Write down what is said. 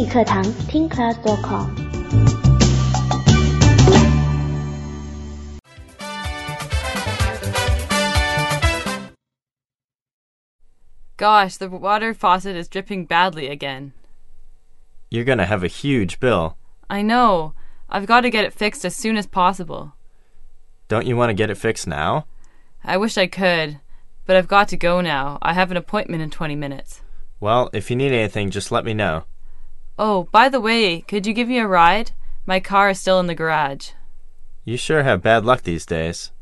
语课堂听 class.com。 Gosh, the water faucet is dripping badly again. You're gonna have a huge bill. I know. I've got to get it fixed as soon as possible. Don't you want to get it fixed now? I wish I could, but I've got to go now. I have an appointment in 20 minutes. Well, if you need anything, just let me know. Oh, by the way, could you give me a ride? My car is still in the garage. You sure have bad luck these days.